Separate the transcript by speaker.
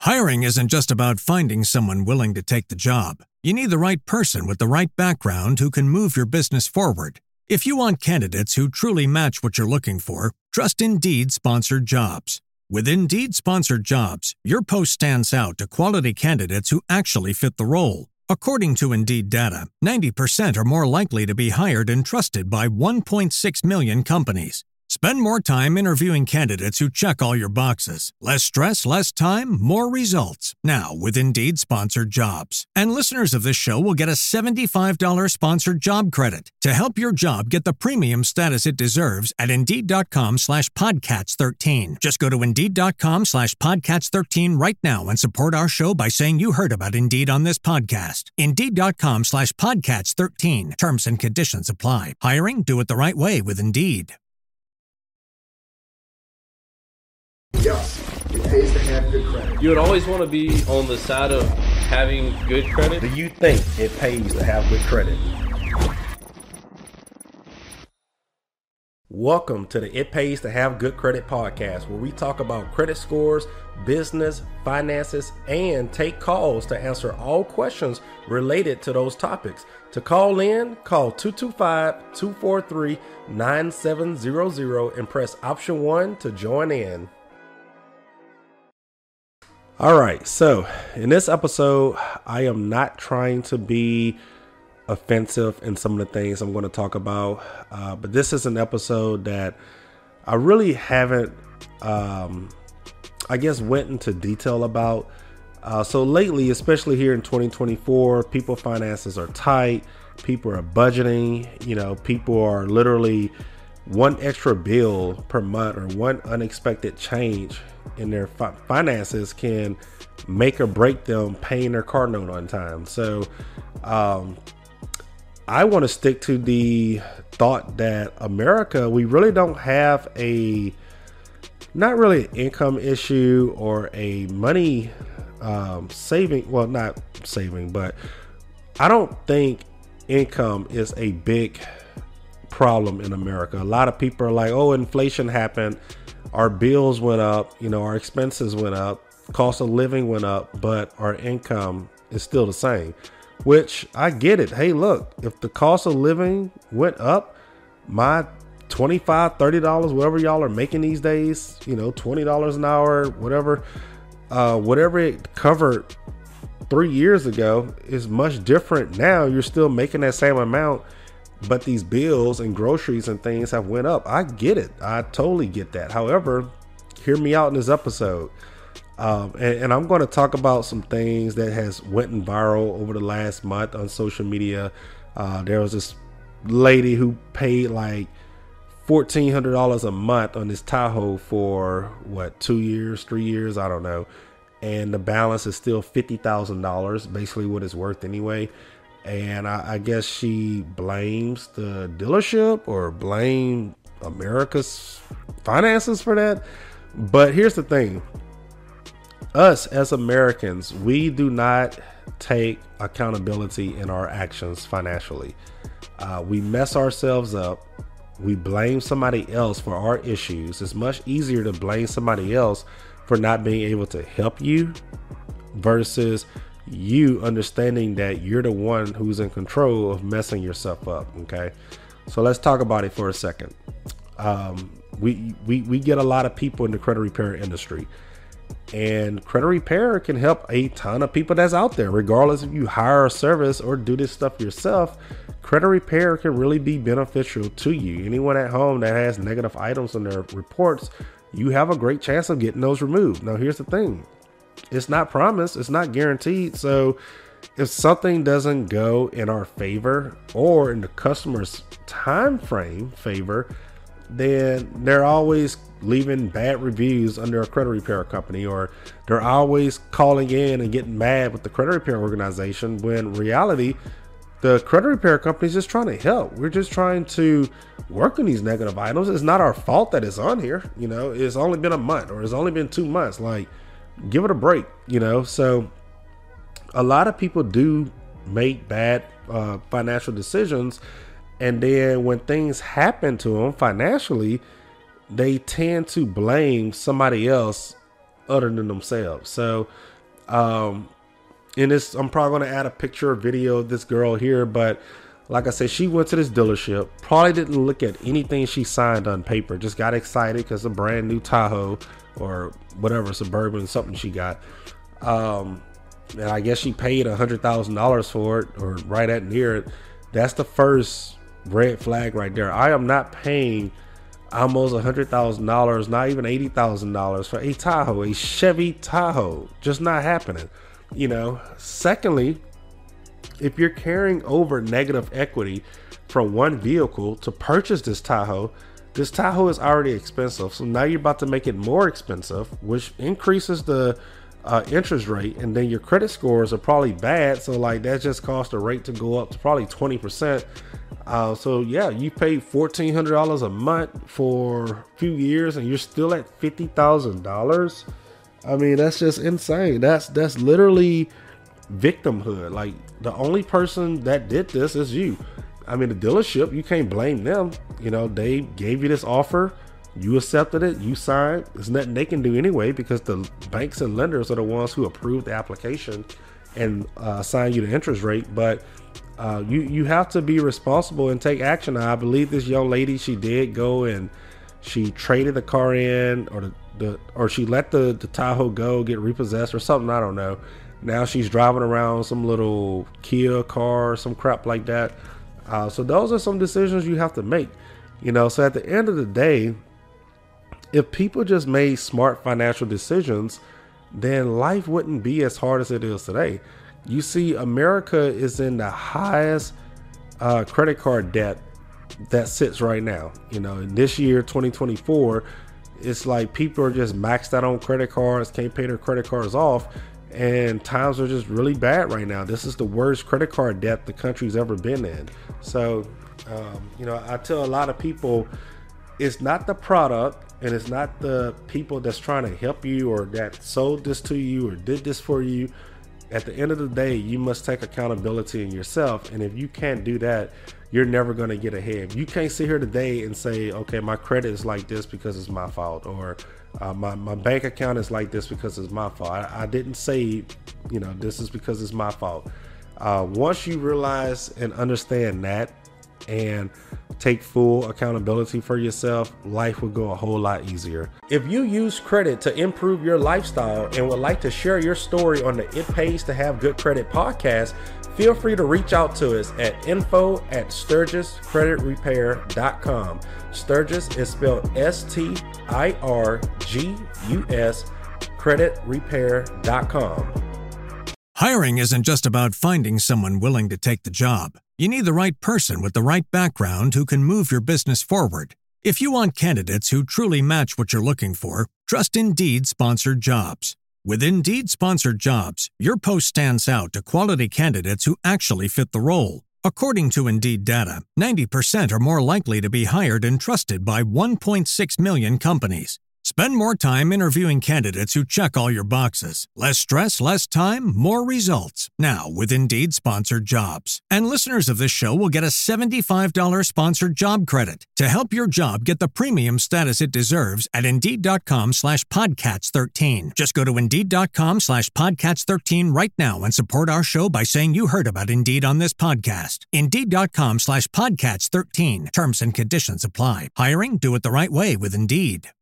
Speaker 1: Hiring isn't just about finding someone willing to take the job. You need the right person with the right background who can move your business forward. If you want candidates who truly match what you're looking for, trust Indeed Sponsored Jobs. With Indeed Sponsored Jobs, your post stands out to quality candidates who actually fit the role. According to Indeed data, 90% are more likely to be hired and trusted by 1.6 million companies. Spend more time interviewing candidates who check all your boxes. Less stress, less time, more results. Now with Indeed Sponsored Jobs. And listeners of this show will get a $75 sponsored job credit to help your job get the premium status it deserves at Indeed.com/Podcats13. Just go to Indeed.com/Podcats13 right now and support our show by saying you heard about Indeed on this podcast. Indeed.com/Podcats13. Terms and conditions apply. Hiring? Do it the right way with Indeed.
Speaker 2: Yes, it pays to have good credit.
Speaker 3: You would always want to be on the side of having good credit.
Speaker 2: Do you think it pays to have good credit? Welcome to the It Pays to Have Good Credit podcast, where we talk about credit scores, business, finances, and take calls to answer all questions related to those topics. To call in, call 225-243-9700 and press option 1 to join in. All right, so in this episode, I am not trying to be offensive in some of the things I'm going to talk about, but this is an episode that I really haven't, went into detail about. So lately, especially here in 2024, people's finances are tight. People are budgeting. People are literally one extra bill per month or one unexpected change in their finances can make or break them paying their car note on time. So I want to stick to the thought that America, we really don't have not really an income issue or a money saving. Well, not saving, but I don't think income is a big problem in America. A lot of people are like, oh, inflation happened. Our bills went up, our expenses went up, cost of living went up, but our income is still the same, which I get it. Hey, look, if the cost of living went up, my $25, $30, whatever y'all are making these days, $20 an hour, whatever it covered 3 years ago is much different now. You're still making that same amount, but these bills and groceries and things have went up. I get it. I totally get that. However, hear me out in this episode. And I'm going to talk about some things that has went viral over the last month on social media. There was this lady who paid like $1,400 a month on this Tahoe for 2 years, 3 years, I don't know. And the balance is still $50,000, basically what it's worth anyway. And I guess she blames the dealership or blame America's finances for that. But here's the thing. Us as Americans, we do not take accountability in our actions financially. We mess ourselves up. We blame somebody else for our issues. It's much easier to blame somebody else for not being able to help you versus you understanding that you're the one who's in control of messing yourself up. Okay. So let's talk about it for a second. We get a lot of people in the credit repair industry, and credit repair can help a ton of people that's out there, regardless if you hire a service or do this stuff yourself. Credit repair can really be beneficial to you. Anyone at home that has negative items on their reports, you have a great chance of getting those removed. Now, here's the thing. It's not promised. It's not guaranteed. So if something doesn't go in our favor or in the customer's time frame favor, then they're always leaving bad reviews under a credit repair company, or they're always calling in and getting mad with the credit repair organization, when in reality, the credit repair company is just trying to help. We're just trying to work on these negative items. It's not our fault that it's on here. It's only been a month or it's only been 2 months. Like, give it a break, So a lot of people do make bad financial decisions. And then when things happen to them financially, they tend to blame somebody else other than themselves. So, in this, I'm probably going to add a picture or video of this girl here, but like I said, she went to this dealership, probably didn't look at anything she signed on paper, just got excited because a brand new Tahoe or whatever, Suburban, something she got. And I guess she paid $100,000 for it, or right at near it. That's the first red flag right there. I am not paying almost $100,000, not even $80,000 for a Tahoe, a Chevy Tahoe. Just not happening. You know, secondly, if you're carrying over negative equity from one vehicle to purchase this Tahoe is already expensive. So now you're about to make it more expensive, which increases the interest rate, and then your credit scores are probably bad. So like that just caused the rate to go up to probably 20%. So yeah, you paid $1,400 a month for a few years and you're still at $50,000. I mean, that's just insane. That's literally victimhood. Like, the only person that did this is you. I mean, the dealership, you can't blame them. You know, they gave you this offer, you accepted it, you signed. There's nothing they can do anyway, because the banks and lenders are the ones who approved the application and assign you the interest rate. But you have to be responsible and take action. I believe this young lady, she did go and she traded the car in, or she let the Tahoe go, get repossessed or something. I don't know. Now she's driving around some little Kia car, some crap like that. So those are some decisions you have to make, you know. So at the end of the day, if people just made smart financial decisions, then life wouldn't be as hard as it is today. You see, America is in the highest credit card debt that sits right now. You know, in this year, 2024, it's like people are just maxed out on credit cards, can't pay their credit cards off, and times are just really bad right now. This is the worst credit card debt the country's ever been in. So, you know, I tell a lot of people, it's not the product and it's not the people that's trying to help you or that sold this to you or did this for you. At the end of the day, you must take accountability in yourself. And if you can't do that, you're never going to get ahead. You can't sit here today and say, okay, my credit is like this because it's my fault, or my bank account is like this because it's my fault. I didn't say, you know, this is because it's my fault. Once you realize and understand that and take full accountability for yourself, life will go a whole lot easier. If you use credit to improve your lifestyle and would like to share your story on the It Pays to Have Good Credit podcast, feel free to reach out to us at info@SturgisCreditRepair.com. Sturgis is spelled STIRGUS, creditrepair.com.
Speaker 1: Hiring isn't just about finding someone willing to take the job. You need the right person with the right background who can move your business forward. If you want candidates who truly match what you're looking for, trust Indeed Sponsored Jobs. With Indeed Sponsored Jobs, your post stands out to quality candidates who actually fit the role. According to Indeed data, 90% are more likely to be hired and trusted by 1.6 million companies. Spend more time interviewing candidates who check all your boxes. Less stress, less time, more results. Now with Indeed Sponsored Jobs. And listeners of this show will get a $75 sponsored job credit to help your job get the premium status it deserves at Indeed.com/Podcats13. Just go to Indeed.com/Podcats13 right now and support our show by saying you heard about Indeed on this podcast. Indeed.com/Podcats13. Terms and conditions apply. Hiring? Do it the right way with Indeed.